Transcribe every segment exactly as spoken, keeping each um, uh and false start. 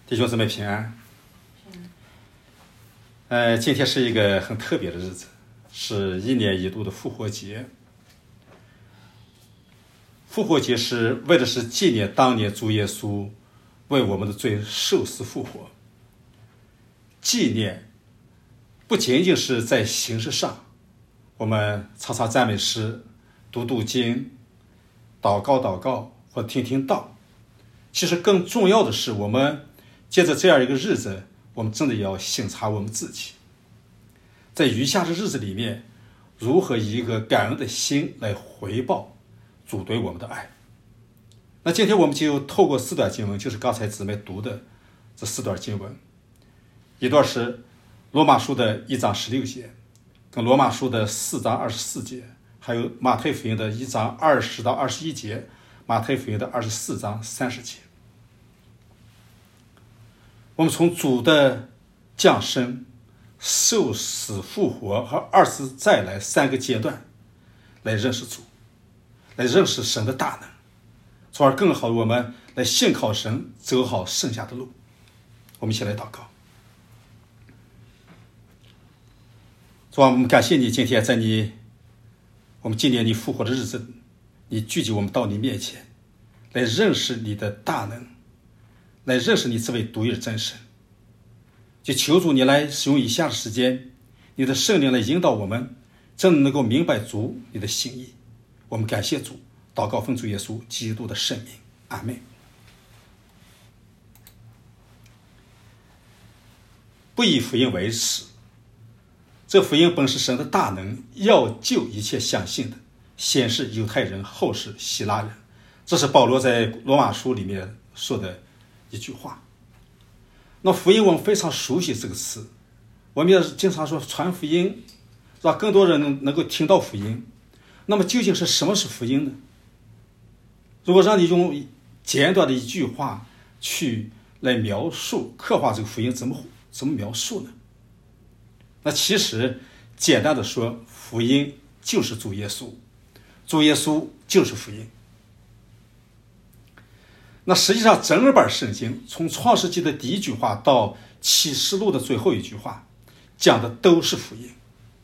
弟兄姊妹平安。呃，今天是一个很特别的日子，是一年一度的复活节。复活节是为的是纪念当年主耶稣为我们的罪受死复活。纪念不仅仅是在形式上，我们唱唱赞美诗、读读经、祷告祷告或听听道。其实更重要的是，我们借着这样一个日子，我们真的要省察我们自己，在余下的日子里面，如何以一个感恩的心来回报主对我们的爱。那今天我们就透过四段经文，就是刚才姊妹读的这四段经文，一段是罗马书的一章十六节，跟罗马书的四章二十四节，还有马太福音的一章二十到二十一节，马太福音的二十四章三十节。我们从主的降生、受死复活和二次再来三个阶段来认识主，来认识神的大能，从而更好我们来信靠神，走好剩下的路。我们一起来祷告。主啊，我们感谢你今天在你我们纪念你复活的日子，你聚集我们到你面前，来认识你的大能，来认识你这位独一的真神。就求主你来使用以下的时间，你的圣灵来引导我们，真能够明白主你的心意。我们感谢主，祷告奉主耶稣基督的圣名，阿们。不以福音为耻，这福音本是神的大能，要救一切相信的，先是犹太人，后是希腊人。这是保罗在罗马书里面说的一句话。那福音我们非常熟悉这个词，我们也经常说传福音，让更多人能够听到福音。那么究竟是什么是福音呢？如果让你用简短的一句话去来描述刻画这个福音，怎么怎么描述呢？那其实简单的说，福音就是主耶稣，主耶稣就是福音。那实际上整本圣经从创世纪的第一句话到启示录的最后一句话，讲的都是福音。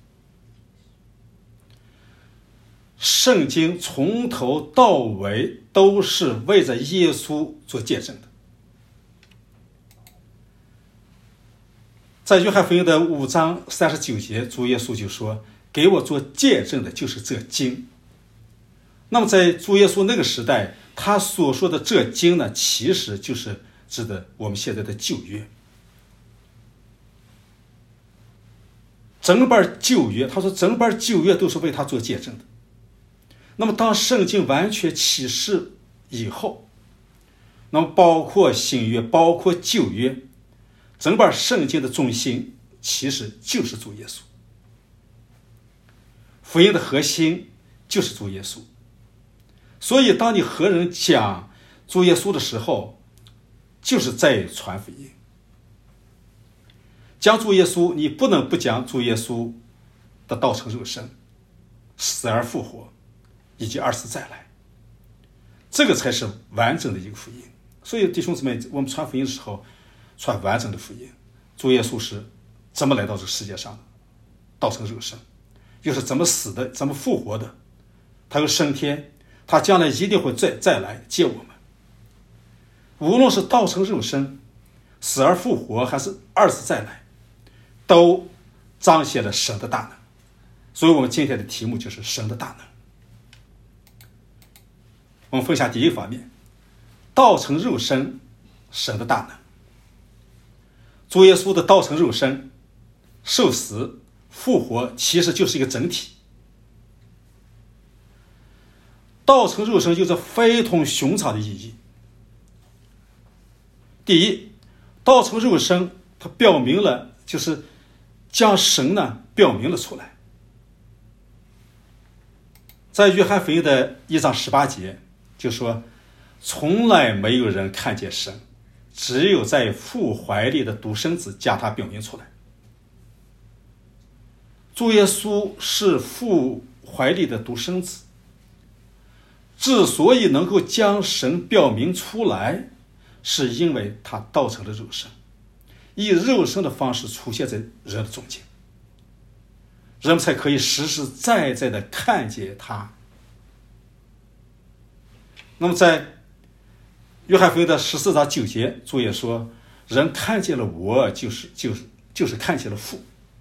圣经从头到尾都是为着耶稣做见证的。在约翰福音的五章三十九节，主耶稣就说，给我做见证的就是这经。那么在主耶稣那个时代，他所说的这经呢，其实就是指的我们现在的旧约。整本旧约，他说整本旧约都是为他做见证的。那么当圣经完全启示以后，那么包括新约，包括旧约，整本圣经的中心其实就是主耶稣。福音的核心就是主耶稣。所以当你和人讲主耶稣的时候，就是在传福音。讲主耶稣，你不能不讲主耶稣的道成肉身、死而复活以及二次再来，这个才是完整的一个福音。所以弟兄姊妹，我们传福音的时候传完整的福音。主耶稣是怎么来到这个世界上的，道成肉身，又是怎么死的，怎么复活的，他又升天，他将来一定会再再来接我们。无论是道成肉身、死而复活，还是二次再来，都彰显了神的大能。所以我们今天的题目就是神的大能。我们分享第一个方面，道成肉身，神的大能。主耶稣的道成肉身、受死、复活，其实就是一个整体。道成肉身有着非同寻常的意义。第一，道成肉身，它表明了，就是将神呢表明了出来。在约翰福音的一章十八节就说，从来没有人看见神，只有在父怀里的独生子将他表明出来。主耶稣是父怀里的独生子，之所以能够将神表明出来， 是因为他道成了肉身，以肉身的方式出现在人的中间，人们才可以实实在在的看见他。那么在约翰福音的十四章九节，主也说，人看见了我，就是就是就是看见了父。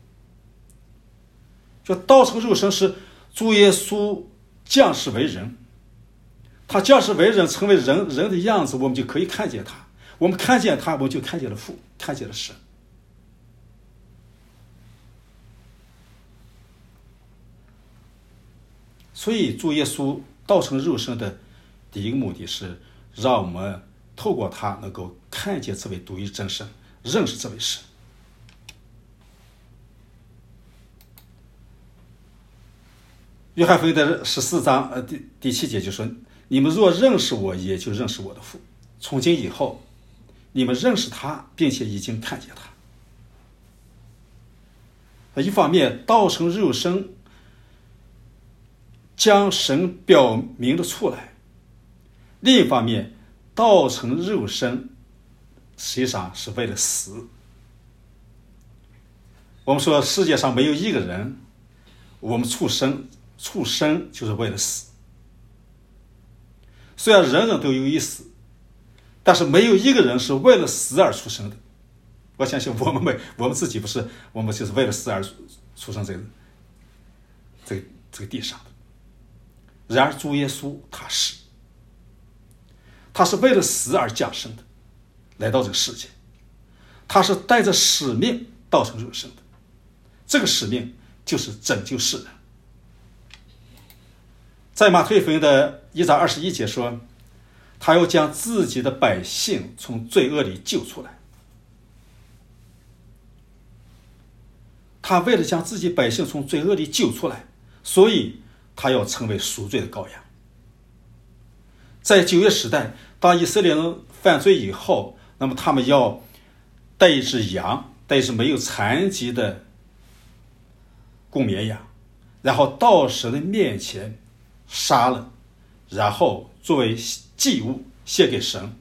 就道成肉身是主耶稣降世为人，他降世为人，成为人人的样子，我们就可以看见他。我们看见他，我们就看见了父，看见了神。所以主耶稣道成肉身的第一个目的是让我们透过他能够看见这位独一真神，认识这位神。约翰福音的十四章呃第第七节就说，你们若认识我，也就认识我的父。从今以后，你们认识他，并且已经看见他。一方面道成肉身将神表明了出来，另一方面道成肉身实际上是为了死。我们说世界上没有一个人，我们出生出生就是为了死。虽然人人都有一死，但是没有一个人是为了死而出生的。我相信我们没我们自己不是，我们就是为了死而出生这个这个这个地上的。然而主耶稣他是他是为了死而降生的，来到这个世界，他是带着使命道成肉身的。这个使命就是拯救世人。在马太福音的一章二十一节说，他要将自己的百姓从罪恶里救出来。他为了将自己百姓从罪恶里救出来，所以他要成为赎罪的羔羊。在旧约时代，当以色列人犯罪以后，那么他们要带一只羊，带一只没有残疾的公绵羊，然后到神的面前杀了，然后作为祭物献给神，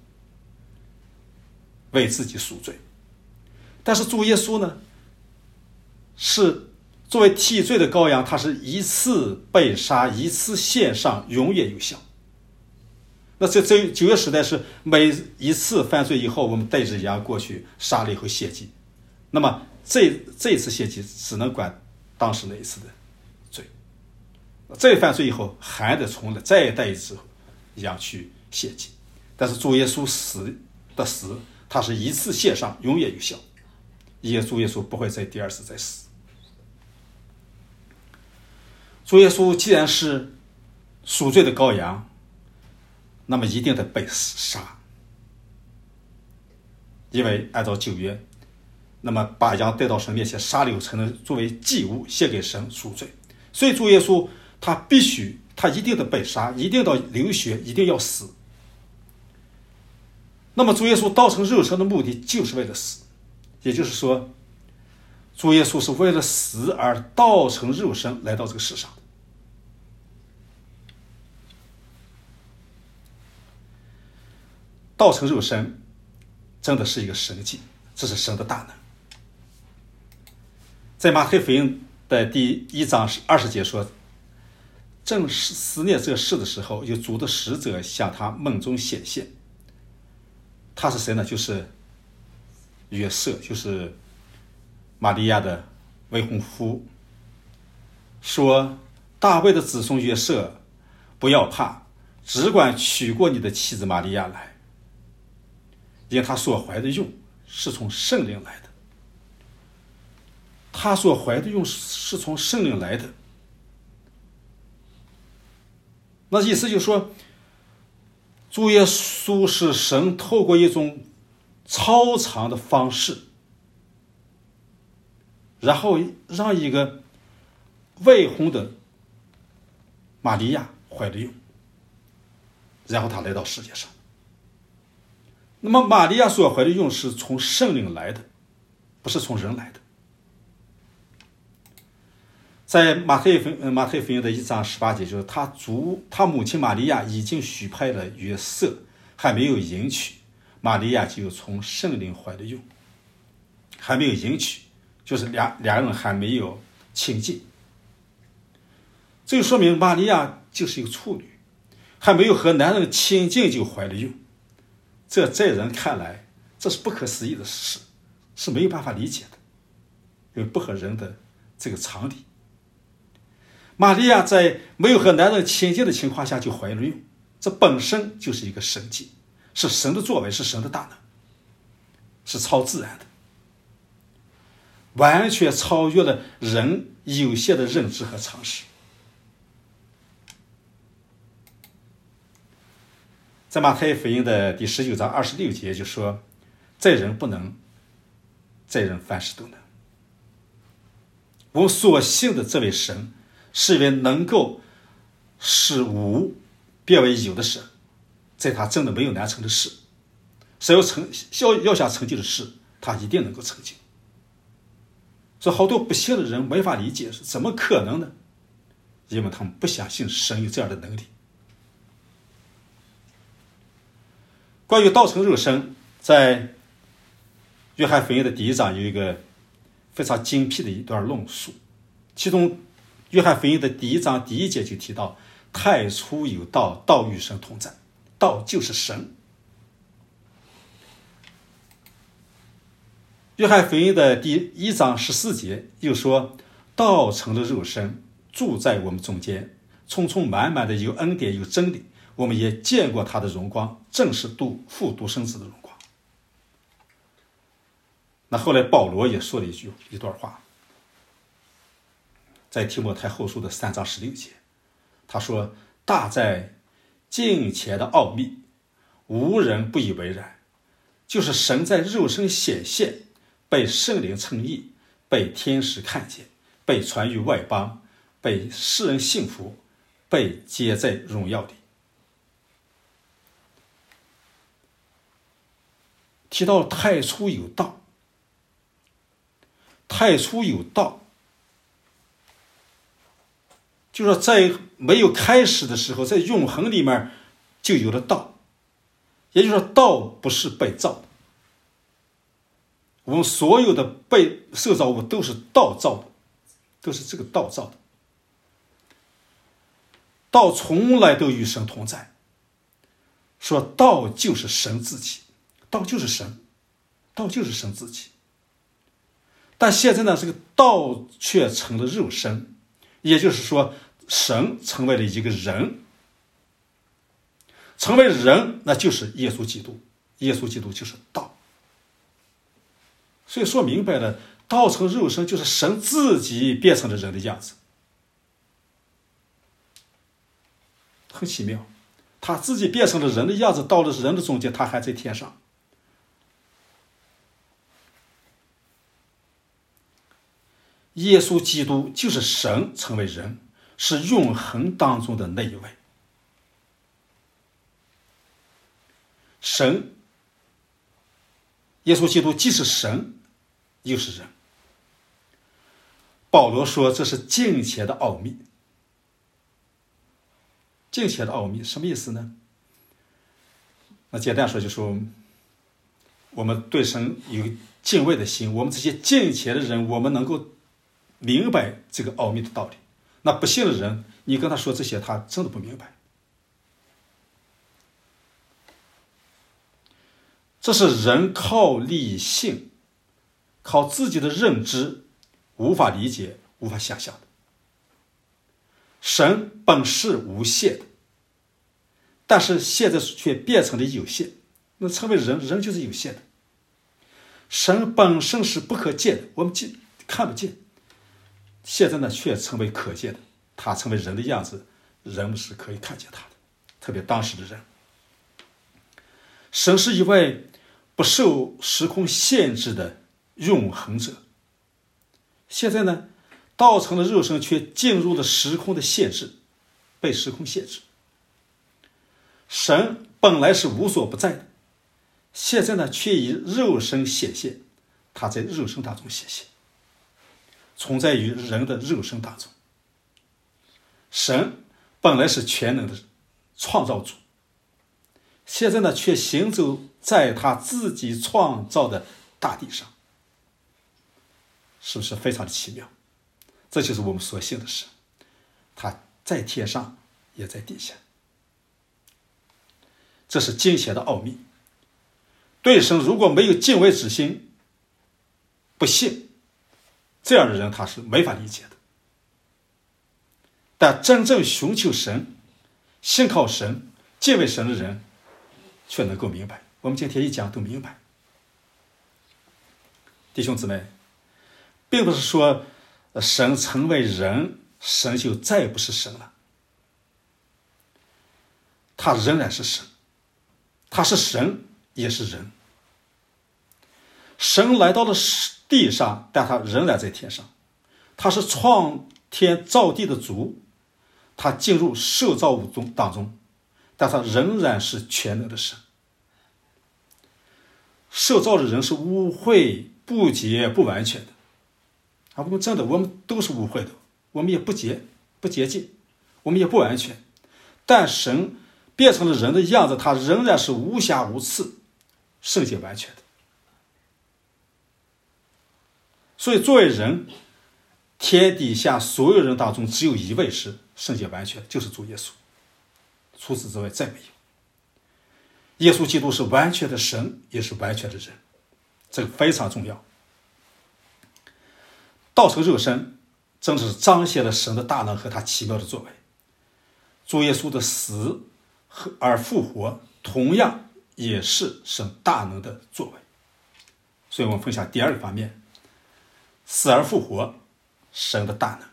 为自己赎罪。但是主耶稣呢，是作为替罪的羔羊，他是一次被杀，一次献上，永远有效。那这这旧约时代是每一次犯罪以后，我们带着羊过去杀了以后献祭，那么这这一次献祭只能管当时那一次的罪，再犯罪以后还得重来再带一只羊去献祭。但是主耶稣死的死，他是一次献上，永远有效，也主耶稣不会再第二次再死。主耶稣既然是赎罪的羔羊，那么一定得被杀，因为按照旧约，那么把羊带到神面前杀了以后，才能作为祭物献给神赎罪。所以主耶稣他必须，他一定得被杀，一定要流血，一定要死。那么主耶稣道成肉身的目的就是为了死，也就是说主耶稣是为了死而道成肉身来到这个世上的。道成肉身真的是一个神迹，这是神的大能。在马太福音的第一章二十节说，正思念这事的时候，有主的使者向他梦中显现。他是谁呢？就是约瑟，就是玛利亚的未婚夫。说，大卫的子孙约瑟，不要怕，只管娶过你的妻子玛利亚来，因他所怀的孕是从圣灵来的。他所怀的孕是从圣灵来的。那意思就是说，主耶稣是神透过一种超常的方式，然后让一个未婚的玛利亚怀了孕，然后他来到世界上。那么玛利亚所怀的孕是从圣灵来的，不是从人来的。在马太福音马太福音的一章十八节，就是他祖他母亲玛利亚已经许配了约瑟，还没有迎娶。 玛利亚就从圣灵怀了孕，还没有迎娶，就是两两人还没有亲近。这就说明玛利亚就是一个处女，还没有和男人亲近就怀了孕。这在人看来，这是不可思议的事，是没有办法理解的，因为不合人的这个常理。玛利亚在没有和男人亲近的情况下就怀了孕，这本身就是一个神迹，是神的作为，是神的大能，是超自然的，完全超越了人有限的认知和常识。在马太福音的第十九章二十六节就说，在人不能，在人凡事都能。我们所信的这位神是一位能够使无变为有的神，在他真的没有难成的事，谁要成要要想成就的事，他一定能够成就。所以好多不信的人没法理解，是怎么可能呢？因为他们不相信神有这样的能力。关于道成肉身，在约翰福音的第一章有一个非常精辟的一段论述，其中约翰福音的第一章第一节就提到，太初有道，道与神同在，道就是神。约翰福音的第一章十四节又说，道成了肉身，住在我们中间，充充满满的有恩典有真理，我们也见过他的荣光，正是独父独生子的荣光。那后来保罗也说了一句一段话，在提摩太后书的三章十六节，他说，大在近前的奥秘，无人不以为然，就是神在肉身显现，被圣灵称义，被天使看见，被传于外邦，被世人信服，被接在荣耀里。提到太初有道，太初有道，就是说在没有开始的时候，在永恒里面就有了道，也就是说道不是被造的，我们所有的被受造物都是道造的，都是这个道造的。道从来都与神同在，说道就是神自己，道就是神，道就是神自己。但现在呢，这个道却成了肉身，也就是说神成为了一个人，成为人那就是耶稣基督，耶稣基督就是道。所以说明白了，道成肉身就是神自己变成了人的样子，很奇妙，他自己变成了人的样子，到了人的中间，他还在天上。耶稣基督就是神成为人，是永恒当中的那一位。神，耶稣基督既是神，又是人。保罗说这是敬虔的奥秘。敬虔的奥秘什么意思呢？那简单说就是说，我们对神有敬畏的心，我们这些敬虔的人，我们能够明白这个奥秘的道理。那不信的人，你跟他说这些，他真的不明白。这是人靠理性，靠自己的认知无法理解、无法想象的。神本是无限的，但是现在却变成了有限。那成为人，人就是有限的。神本身是不可见的，我们看不见，现在呢却成为可见的，他成为人的样子，人们是可以看见他的，特别当时的人。神是一位不受时空限制的永恒者，现在呢道成了肉身，却进入了时空的限制，被时空限制。神本来是无所不在的，现在呢却以肉身显现，他在肉身当中显现，存在于人的肉身当中。神本来是全能的创造主，现在呢却行走在他自己创造的大地上。是不是非常的奇妙？这就是我们所信的神，他在天上也在地下。这是经学的奥秘。对神如果没有敬畏之心，不信，这样的人他是没法理解的。但真正寻求神、信靠神、敬畏神的人却能够明白。我们今天一讲都明白。弟兄姊妹，并不是说神成为人，神就再也不是神了。他仍然是神，他是神也是人。神来到了地上，但他仍然在天上。他是创天造地的主，他进入受造物中当中，但他仍然是全能的神。受造的人是污秽、不洁、不完全的啊！我们真的，我们都是污秽的，我们也不洁、不洁净，我们也不完全。但神变成了人的样子，他仍然是无瑕无疵、圣洁完全的。所以作为人，天底下所有人当中只有一位是圣洁完全，就是主耶稣，除此之外再没有。耶稣基督是完全的神，也是完全的人，这个非常重要。道成肉身正是彰显了神的大能和他奇妙的作为。主耶稣的死而复活同样也是神大能的作为。所以我们分享第二个方面，死而复活，神的大能。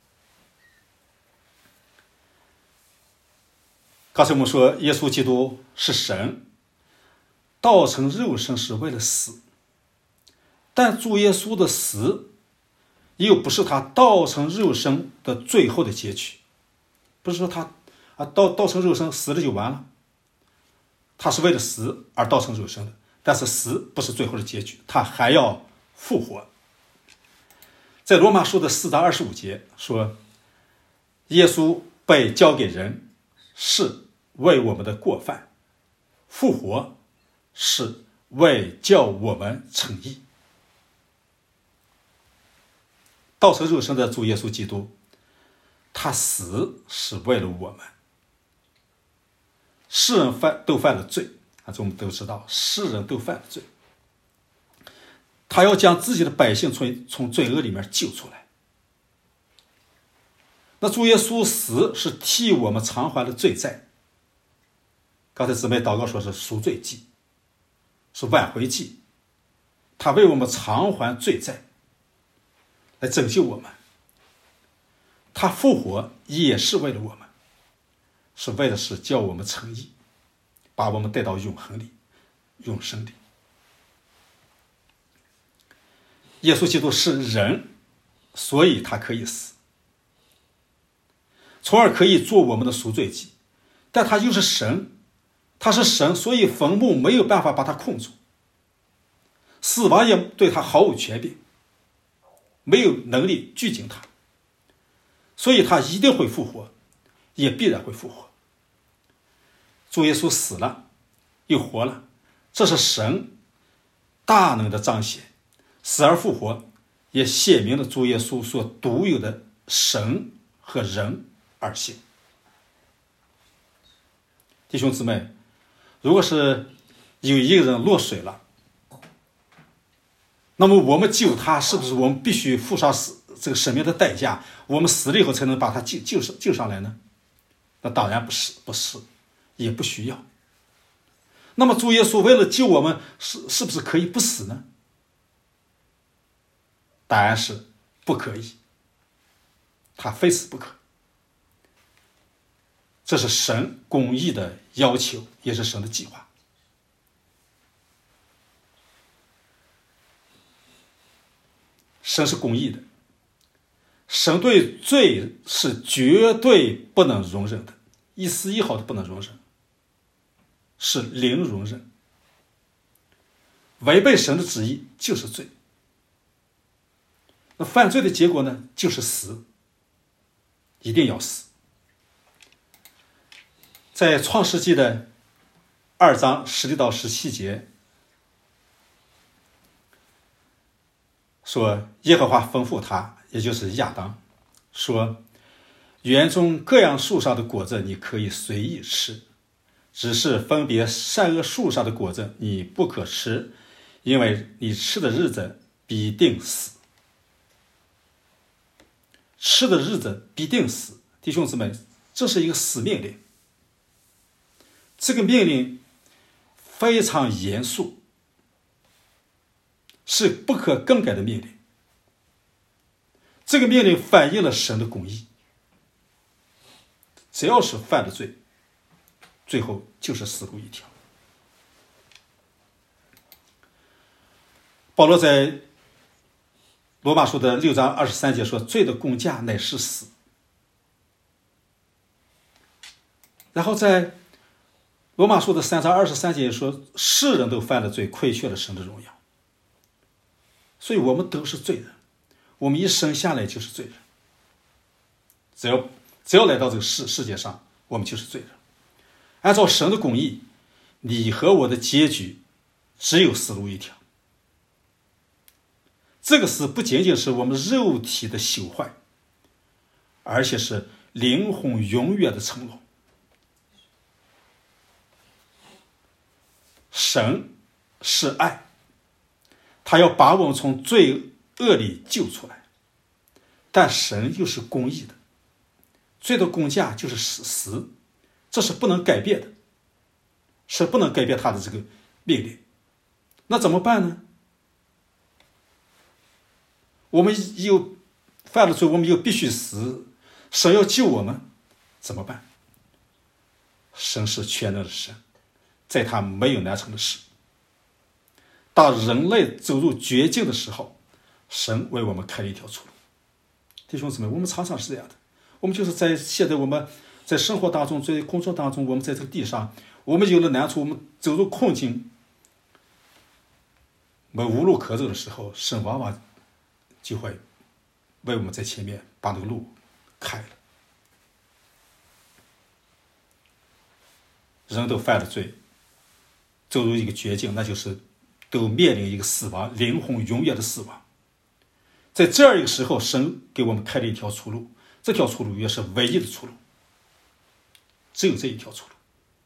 刚才我们说耶稣基督是神，道成肉身是为了死，但主耶稣的死又不是他道成肉身的最后的结局。不是说他啊道道成肉身死了就完了，他是为了死而道成肉身的，但是死不是最后的结局，他还要复活。在罗马书的四章二十五节说，耶稣被交给人是为我们的过犯，复活是为叫我们称义。道成肉身的主耶稣基督，他死是为了我们。世人犯都犯了罪啊，这我们都知道，世人都犯了罪。他要将自己的百姓从从罪恶里面救出来。那主耶稣死是替我们偿还了罪债。刚才姊妹祷告说是赎罪祭，是挽回祭，他为我们偿还罪债，来拯救我们。他复活也是为了我们，是为了是叫我们称义，把我们带到永恒里、永生里。耶稣基督是人，所以他可以死，从而可以做我们的赎罪祭。但他又是神，他是神，所以坟墓没有办法把他控住，死亡也对他毫无权柄，没有能力拘禁他，所以他一定会复活，也必然会复活。主耶稣死了又活了，这是神大能的彰显。死而复活也显明了主耶稣所独有的神和人二性。弟兄姊妹，如果是有一个人落水了，那么我们救他，是不是我们必须付上死这个生命的代价？我们死了以后才能把他救救上救上来呢？那当然不是，不是，也不需要。那么主耶稣为了救我们，是是不是可以不死呢？答案是不可以，他非死不可。这是神公义的要求，也是神的计划。神是公义的，神对罪是绝对不能容忍的，一丝一毫都不能容忍，是零容忍。违背神的旨意就是罪。那犯罪的结果呢，就是死，一定要死。在创世纪的二章十六到十七节说，耶和华吩咐他，也就是亚当，说园中各样树上的果子你可以随意吃，只是分别善恶树上的果子你不可吃，因为你吃的日子必定死。吃的日子必定死，弟兄姊妹，这是一个死命令。这个命令非常严肃，是不可更改的命令。这个命令反映了神的公义，只要是犯了罪，最后就是死路一条。保罗在罗马书的六章二十三节说，罪的工价乃是死。然后在罗马书的三章二十三节说，世人都犯了罪，亏缺了神的荣耀。所以我们都是罪人，我们一生下来就是罪人，只要只要来到这个世世界上，我们就是罪人。按照神的公义，你和我的结局只有死路一条。这个死不仅仅是我们肉体的朽坏，而且是灵魂永远的沉沦。神是爱，他要把我们从罪恶里救出来，但神又是公义的，罪的工价就是死，这是不能改变的，是不能改变他的这个命令。那怎么办呢？我们又犯了罪，我们又必须死，神要救我们，怎么办？神是全能的神，在他没有难成的事。当人类走入绝境的时候，神为我们开了一条出路。弟兄姊妹，我们常常是这样的，我们就是在现在我们在生活当中，在工作当中，我们在这个地上，我们有了难处，我们走入困境，我们无路可走的时候，神往往就会为我们在前面把那个路开了。人都犯了罪，走入一个绝境，那就是都面临一个死亡，灵魂永远的死亡。在这样一个时候，神给我们开了一条出路，这条出路也是唯一的出路，只有这一条出路，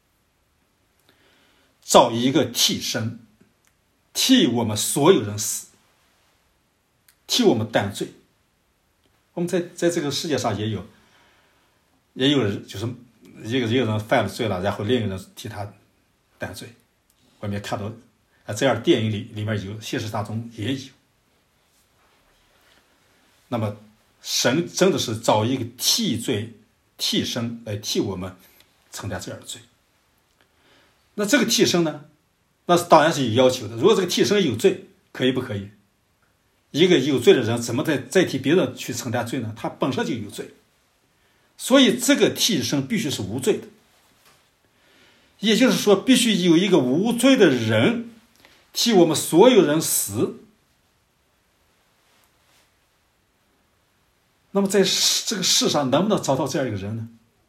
找一个替身，替我们所有人死，替我们担罪。我们在在这个世界上也有也有人，就是一个一个人犯了罪了，然后另一个人替他担罪。我们也看到啊，这样电影里里面有，现实当中也有。那么神真的是找一个替罪替身来替我们承担这样的罪。那这个替身呢，那当然是有要求的。如果这个替身有罪，可以不可以？一个有罪的人怎么再再替别人去承担罪呢？他本身就有罪，所以这个替身必须是无罪的。也就是说，必须有一个无罪的人替我们所有人死。那么在这个世上能不能找到这样一个人呢？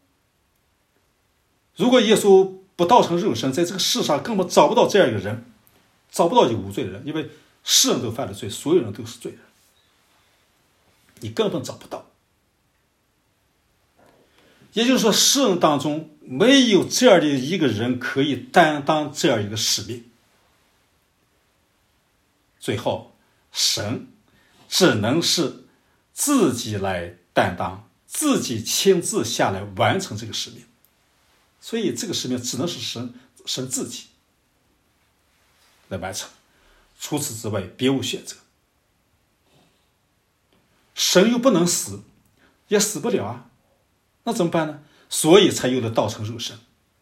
如果耶稣不道成肉身，在这个世上根本找不到这样一个人，找不到一个无罪的人，因为世人都犯了罪，所有人都是罪人，你根本找不到。也就是说，世人当中没有这样的一个人可以担当这样一个使命。最后，神只能是自己来担当，自己亲自下来完成这个使命。所以这个使命只能是神神自己来完成，除此之外别无选择。神又不能死，也死不了啊，那怎么办呢？所以才有了道成肉身。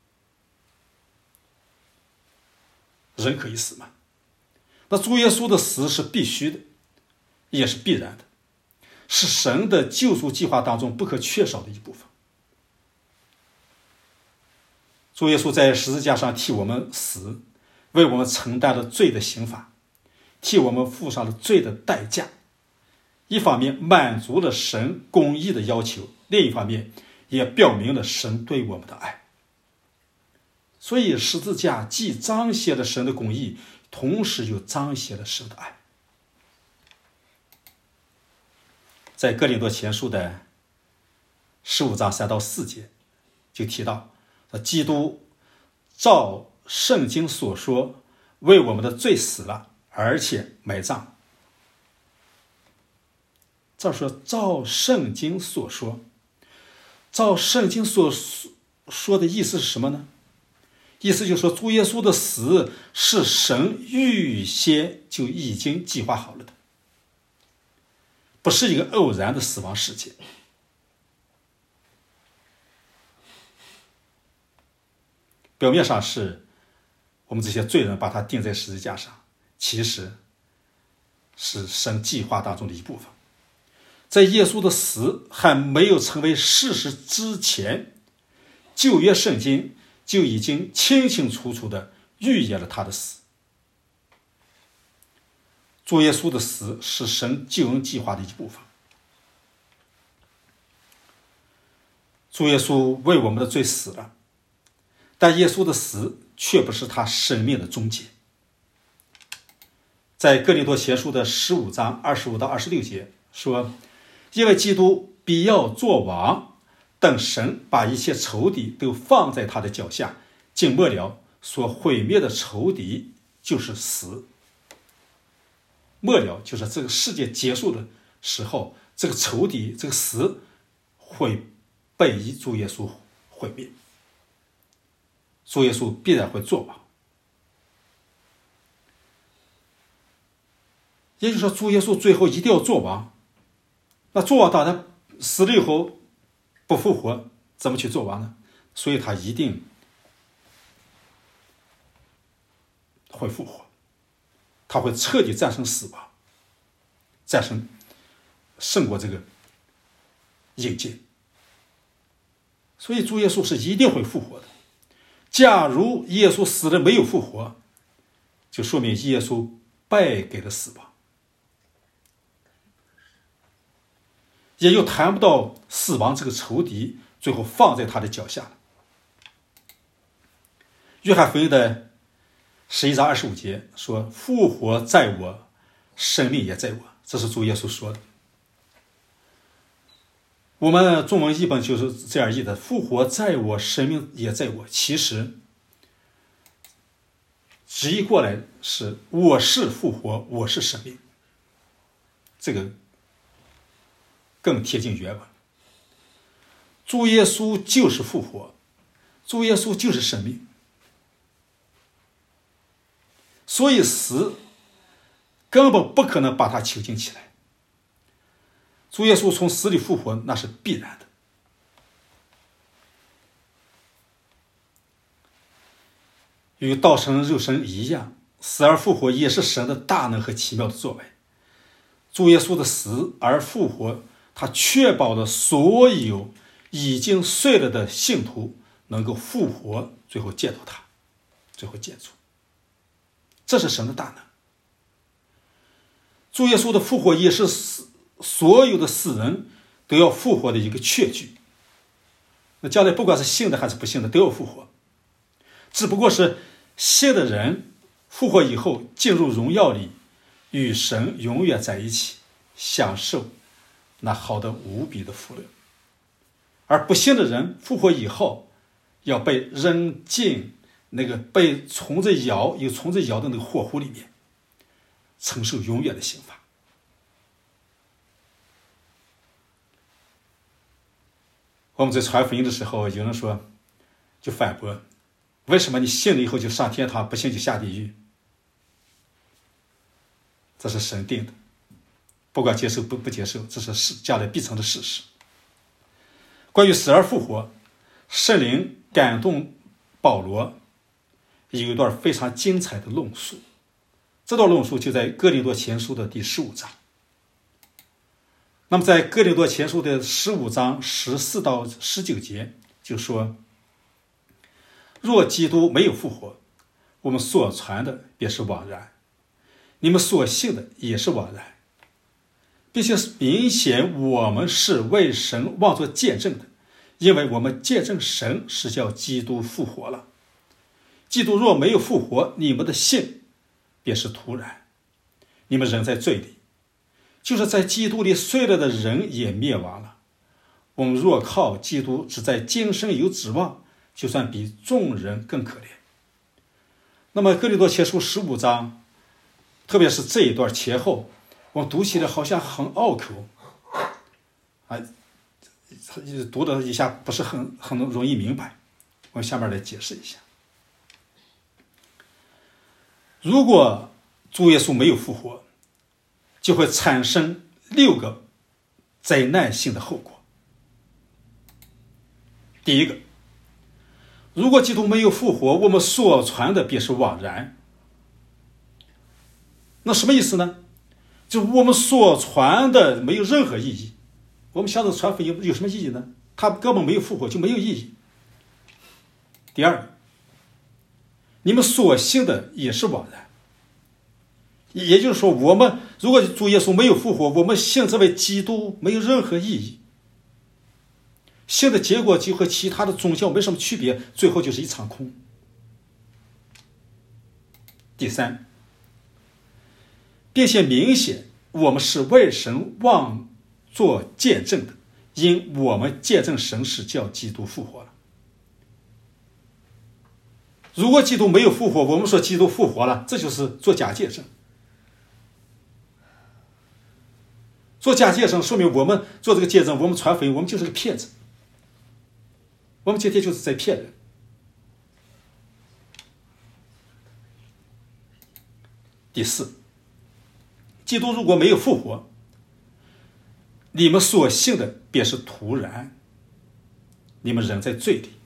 人可以死吗？那主耶稣的死是必须的，也是必然的，是神的救赎计划当中不可缺少的一部分。主耶稣在十字架上替我们死，为我们承担了罪的刑罚，替我们付上了罪的代价。一方面满足了神公义的要求，另一方面也表明了神对我们的爱。 所以十字架既彰显了神的公义，同时又彰显了神的爱。在哥林多前书的十五章三到四节就提到，基督照圣经所说，为我们的罪死了，而且埋葬。这说照圣经所说，照圣经所说的意思是什么呢？意思就是说，主耶稣的死是神预先就已经计划好了的，不是一个偶然的死亡事件。表面上是我们这些罪人把他钉在十字架上，其实是神计划当中的一部分。在耶稣的死还没有成为事实之前，旧约圣经就已经清清楚楚地预言了他的死。主耶稣的死是神救恩计划的一部分。主耶稣为我们的罪死了，但耶稣的死却不是他生命的终结。在哥林多前书的十五章二十五到二十六节说，因为基督必要作王，等神把一切仇敌都放在他的脚下，尽末了所毁灭的仇敌就是死。末了就是这个世界结束的时候，这个仇敌这个死会被主耶稣毁灭，主耶稣必然会作王。也就是说，主耶稣最后一定要作王。那作王当然死了以后不复活，怎么去作王呢？所以他一定会复活，他会彻底战胜死亡，战胜胜过这个阴间。所以主耶稣是一定会复活的。假如耶稣死了没有复活，就说明耶稣败给了死亡，也又谈不到死亡这个仇敌最后放在他的脚下。约翰福音的十一章二十五节说，复活在我，生命也在我，这是主耶稣说的。我们中文译本就是这样译的，复活在我，生命也在我。其实直译过来是我是复活，我是生命，这个更贴近原文。主耶稣就是复活，主耶稣就是生命，所以死根本不可能把他囚禁起来。主耶稣从死里复活，那是必然的。与道成肉身一样，死而复活也是神的大能和奇妙的作为。主耶稣的死而复活，他确保了所有已经睡了的信徒能够复活，最后见到他，最后见主。这是神的大能。主耶稣的复活也是死所有的死人都要复活的一个确据。那将来不管是信的还是不信的都要复活，只不过是信的人复活以后进入荣耀里，与神永远在一起，享受那好的无比的福乐。而不信的人复活以后要被扔进那个被虫子咬有虫子咬的那个火湖里面，承受永远的刑罚。我们在传福音的时候，有人说就反驳，为什么你信了以后就上天堂，不信就下地狱？这是神定的，不管接受不不接受，这是事将来必成的事实。关于死而复活，圣灵感动保罗有一段非常精彩的论述，这段论述就在哥林多前书的第十五章。那么在哥林多前书的十五章十四到十九节就说，若基督没有复活，我们所传的便是枉然，你们所信的也是枉然，并且明显我们是为神望作见证的，因为我们见证神是叫基督复活了。 基督若没有复活，你们的信便是徒然，你们仍在罪里。就是在基督里睡了的人也灭亡了。我们若靠基督只在今生有指望，就算比众人更可怜。那么哥林多前书十五章，特别是这一段前后，我们读起来好像很拗口啊，读了一下不是很很容易明白。我下面来解释一下。如果主耶稣没有复活，就会产生六个灾难性的后果。第一个，如果基督没有复活，我们所传的便是枉然。那什么意思呢？就是我们所传的没有任何意义。我们想着传福音有什么意义呢？他根本没有复活，就没有意义。第二个，你们所信的也是枉然。也就是说，我们如果主耶稣没有复活，我们信这位基督没有任何意义，信的结果就和其他的宗教没什么区别，最后就是一场空。第三，并且明显我们是为神妄做见证的，因我们见证神是叫基督复活了。如果基督没有复活，我们说基督复活了，这就是做假见证。做假见证说明我们做这个见证，我们传福音，我们就是个骗子，我们今天就是在骗人。第四，基督如果没有复活，你们所信的便是徒然，你们仍在罪里。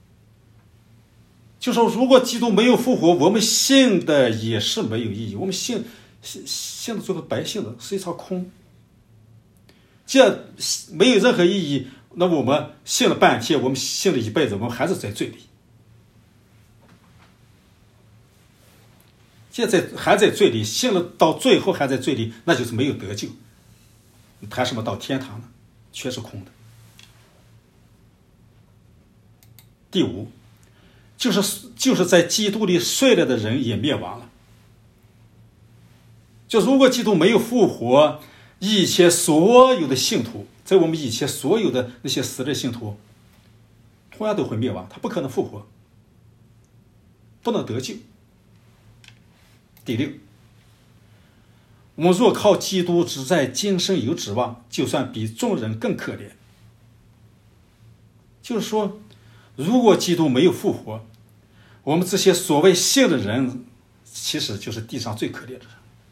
就说如果基督没有复活，我们信的也是没有意义，我们信信信的最后白信的是一场空。既然没有任何意义，那我们信了半天，我们信了一辈子，我们还是在罪里。现在还在罪里，信了到最后还在罪里，那就是没有得救。谈什么到天堂呢？全是空的。第五，就是就是在基督里睡了的人也灭亡了。就如果基督没有复活，以前所有的信徒，在我们以前所有的那些死的信徒，同样都会灭亡，他不可能复活，不能得救。第六，我们若靠基督只在今生有指望，就算比众人更可怜。就是说，如果基督没有复活，我们这些所谓信的人，其实就是地上最可怜的人。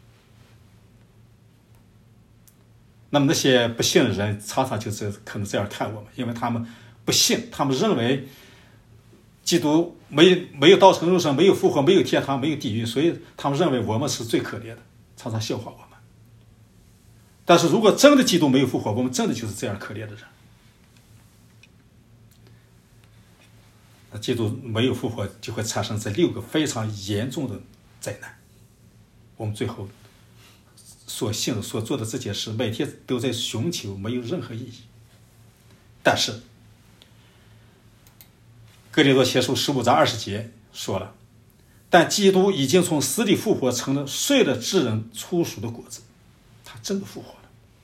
那么那些不信的人常常就是可能这样看我们，因为他们不信，他们认为基督没没有道成肉身，没有复活，没有天堂，没有地狱，所以他们认为我们是最可怜的，常常笑话我们。但是如果真的基督没有复活，我们真的就是这样可怜的人。那基督没有复活，就会产生这六个非常严重的灾难。我们最后所信的所做的这件事，每天都在寻求，没有任何意义。但是哥林多前书十五章二十节说了，但基督已经从死里复活，成了睡了之人初熟的果子，他真的复活了。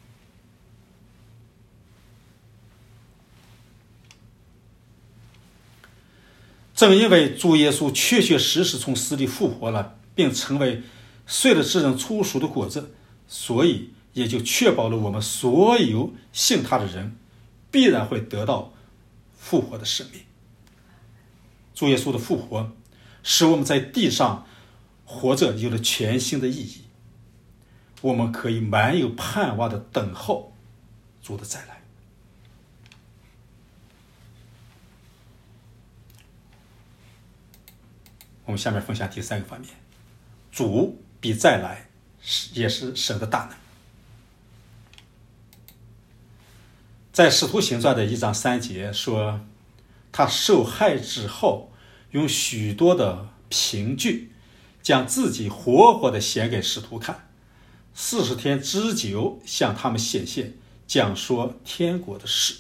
正因为主耶稣确确实实从死里复活了，并成为睡了之人初熟的果子，所以也就确保了我们所有信他的人必然会得到复活的生命。主耶稣的复活使我们在地上活着有了全新的意义，我们可以满有盼望的等候主的再来。我们下面分享第三个方面，主比再来也是神的大能。在使徒行传的一章三节说，他受害之后，用许多的凭据将自己活活的显给使徒看，四十天之久向他们显现，讲说天国的事。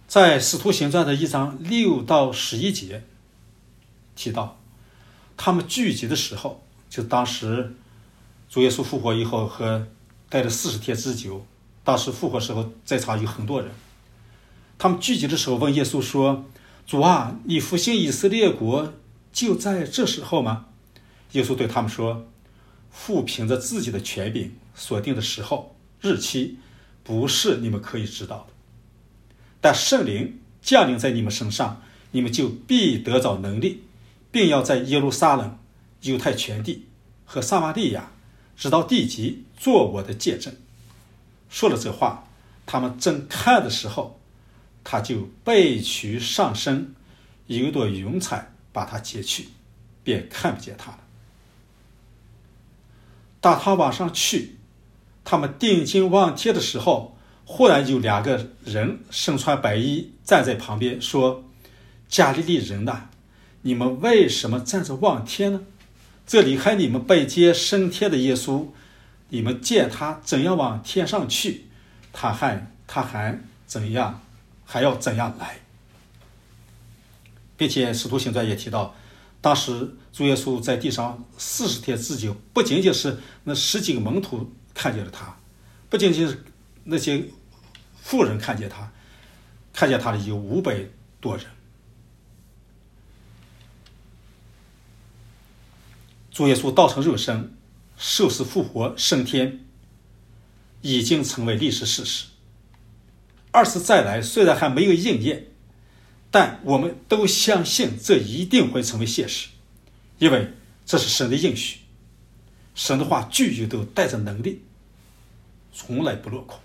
在使徒行传的一章六到十一节提到，他们聚集的时候，就当时主耶稣复活以后和带着四十天之久，当时复活时候在场有很多人。他们聚集的时候问耶稣说：主啊，你复兴以色列国就在这时候吗？耶稣对他们说：父凭着自己的权柄所定的时候日期，不是你们可以知道的。但圣灵降临在你们身上，你们就必得着能力，并要在耶路撒冷、犹太全地和撒玛利亚直到地极做我的见证。说了这话，他们正看的时候，他就背曲上升，有一朵云彩把他接去，便看不见他了。当他往上去，他们定睛望天的时候，忽然有两个人身穿白衣站在旁边，说：加利利人呐，你们为什么站着望天呢？这里还你们被接升天的耶稣，你们见他怎样往天上去，他还他还怎样还要怎样来。并且使徒行传也提到，当时主耶稣在地上四十天之久，不仅仅是那十几个门徒看见了他，不仅仅是那些妇人看见他，看见他的有五百多人。主耶稣道成肉身，受死复活升天，已经成为历史事实。二次再来虽然还没有应验，但我们都相信这一定会成为现实，因为这是神的应许。神的话句句都带着能力，从来不落空。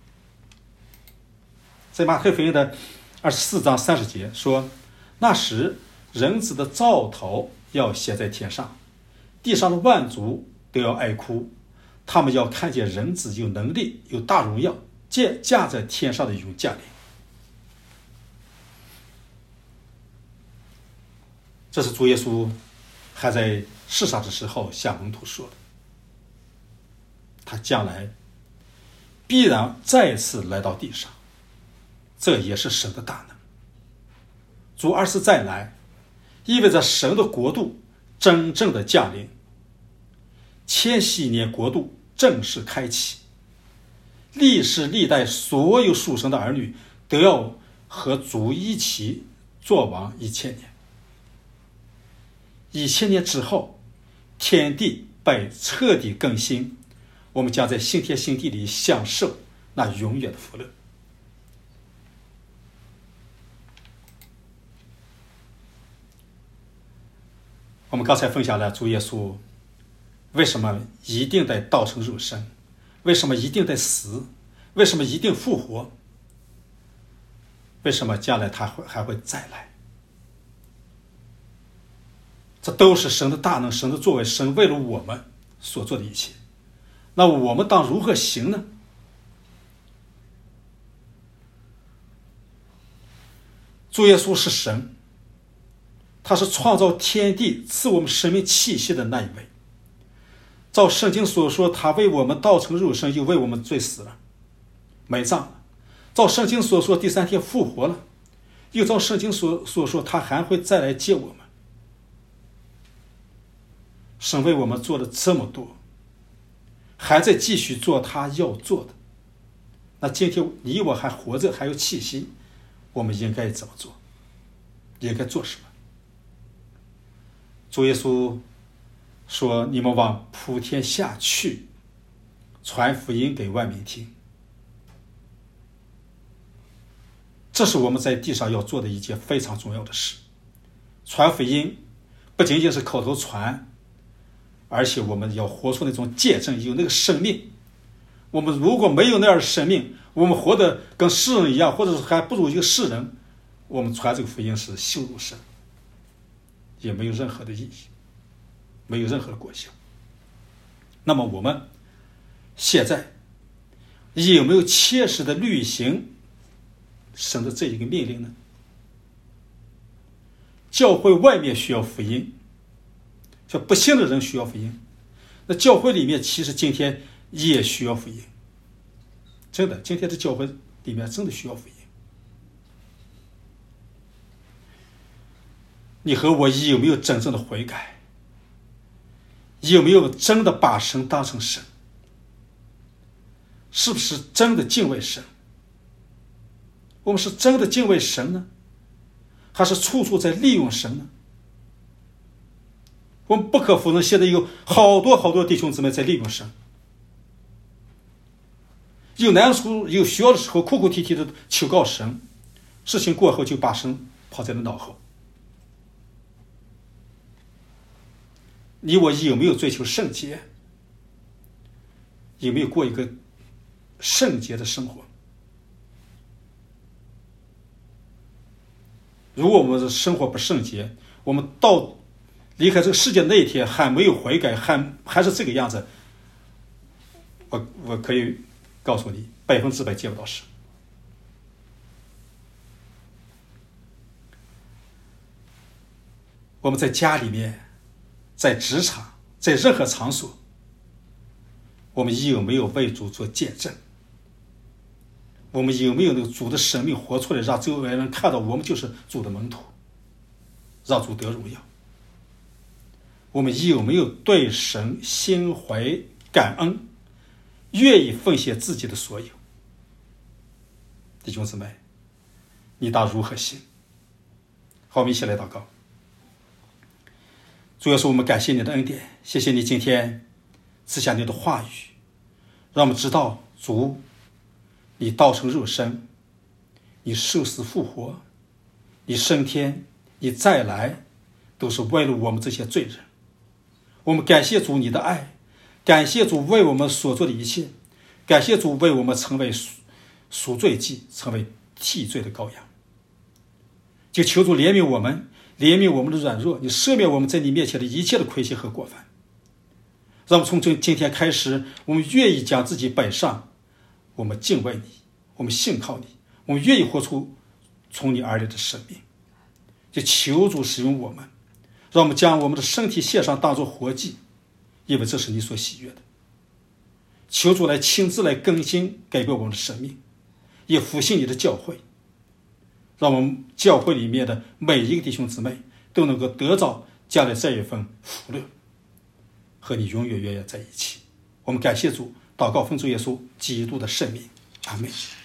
在马太福音的二十四章三十节说：那时人子的兆头要显在天上，地上的万族都要哀哭，他们要看见人子有能力有大荣耀，驾驾在天上的云降临。这是主耶稣还在世上的时候向门徒说的，他将来必然再次来到地上，这也是神的大能。主二次再来意味着神的国度真正的降临，千禧年国度正式开启，历世历代所有属神的儿女都要和主一起作王一千年。一千年之后，天地被彻底更新，我们将在新天新地里享受那永远的福乐。我们刚才分享了主耶稣为什么一定得道成肉身，为什么一定得死，为什么一定复活，为什么将来他会还会再来。这都是神的大能，神的作为，神为了我们所做的一切。那我们当如何行呢？主耶稣是神，他是创造天地赐我们生命气息的那一位。照圣经所说，他为我们道成肉身，又为我们罪死了，埋葬了。照圣经所说，第三天复活了，又照圣经所所说，他还会再来接我们。神为我们做了这么多，还在继续做他要做的。那今天你我还活着，还有气息，我们应该怎么做？应该做什么？主耶稣说：你们往普天下去，传福音给万民听。这是我们在地上要做的一件非常重要的事。传福音不仅仅是口头传，而且我们要活出那种见证，有那个生命。我们如果没有那样的生命，我们活得跟世人一样，或者是还不如一个世人，我们传这个福音是羞辱神，也没有任何的意义，没有任何的果效。那么我们现在有没有切实的履行神的这一个命令呢？教会外面需要福音，就不信的人需要福音，那教会里面其实今天也需要福音。真的，今天的教会里面真的需要福音。 你和我有没有真正的悔改？有没有真的把神当成神？是不是真的敬畏神？我们是真的敬畏神呢，还是处处在利用神呢？我们不可否认，现在有好多好多弟兄姊妹在利用神，有难处有需要的时候哭哭啼啼的求告神，事情过后就把神抛在了脑后。你我有没有追求圣洁？有没有过一个圣洁的生活？如果我们的生活不圣洁，我们到离开这个世界那一天还没有悔改，还还是这个样子，我我可以告诉你，百分之百见不到神。我们在家里面，在职场，在任何场所，我们有没有为主做见证？我们有没有那个主的生命活出来，让周围人看到我们就是主的门徒，让主得荣耀？我们有没有对神心怀感恩，愿意奉献自己的所有？弟兄姊妹，你当如何行？好，我们一起来祷告。主要是我们感谢你的恩典，谢谢你今天赐下你的话语，让我们知道主你道成肉身，你受死复活，你升天，你再来，都是为了我们这些罪人。我们感谢主你的爱，感谢主为我们所做的一切，感谢主为我们成为赎罪祭，成为替罪的羔羊。就求主怜悯我们，怜悯我们的软弱，你赦免我们在你面前的一切的亏欠和过犯。让我们从今天开始，我们愿意将自己摆上，我们敬畏你，我们信靠你，我们愿意活出从你而来的生命。就求主使用我们，让我们将我们的身体献上当作活祭，因为这是你所喜悦的。求主来亲自来更新改变我们的生命，也复兴你的教会，让我们教会里面的每一个弟兄姊妹都能够得到将来这一份福乐，和你永远永远在一起。我们感谢主，祷告奉主耶稣基督的圣名，阿们。